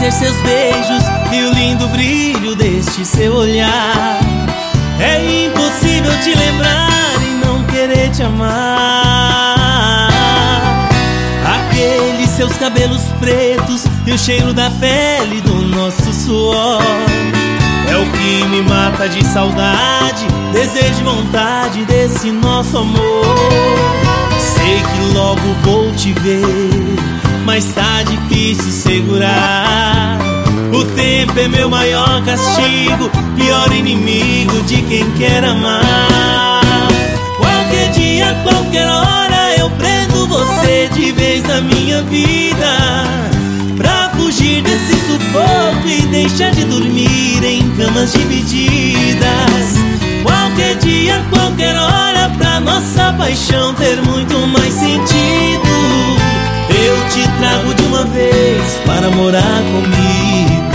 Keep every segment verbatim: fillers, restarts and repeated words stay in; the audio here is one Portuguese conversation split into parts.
esquecer seus beijos e o lindo brilho deste seu olhar. É impossível te lembrar e não querer te amar. Aqueles seus cabelos pretos e o cheiro da pele do nosso suor é o que me mata de saudade, desejo e vontade desse nosso amor. Sei que logo vou te ver, mas tá difícil segurar. O tempo é meu maior castigo, pior inimigo de quem quer amar. Qualquer dia, qualquer hora, eu prendo você de vez na minha vida, pra fugir desse sufoco e deixar de dormir em camas divididas. Qualquer dia, qualquer hora, pra nossa paixão ter muito mais sentido, eu te trago de uma vez para morar comigo.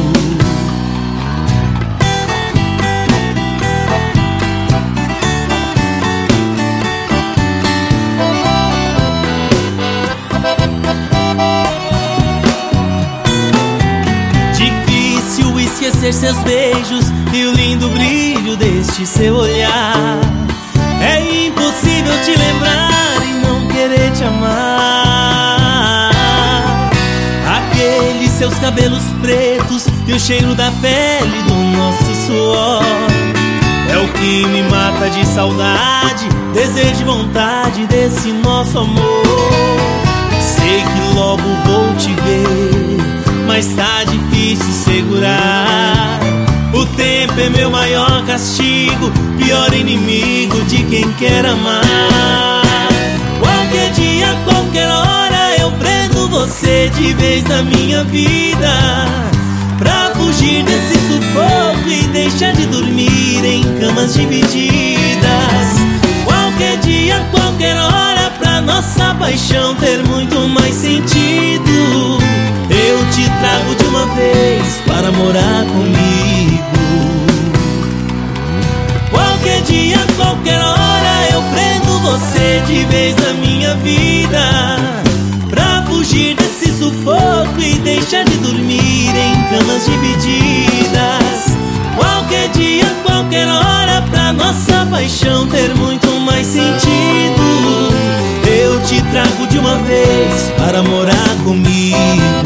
Difícil esquecer seus beijos e o lindo brilho deste seu olhar. É impossível te lembrar e não querer te amar. Aqueles seus cabelos pretos e o cheiro da pele do nosso suor é o que me mata de saudade, desejo e vontade desse nosso amor. Sei que logo vou te ver, mas tá difícil segurar. O tempo é meu maior castigo, pior inimigo de quem quer amar. Qualquer dia, qualquer hora, eu prendo você de vez na minha vida, pra fugir desse sufoco e deixar de dormir em camas divididas. Qualquer dia, qualquer hora, pra nossa paixão ter muito mais sentido, eu te trago de uma vez para morar comigo. Qualquer dia, qualquer hora, eu prendo você de vez na minha vida, pra fugir desse sufoco e deixar de dormir em camas divididas. Qualquer dia, qualquer hora, pra nossa paixão ter muito mais sentido, eu te trago de uma vez para morar comigo.